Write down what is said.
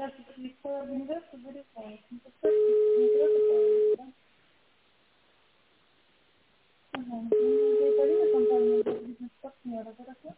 Легко организация будет полностью. Не красота, да? Ага. Полина, компания «Бизнес-партнеры», хорошо?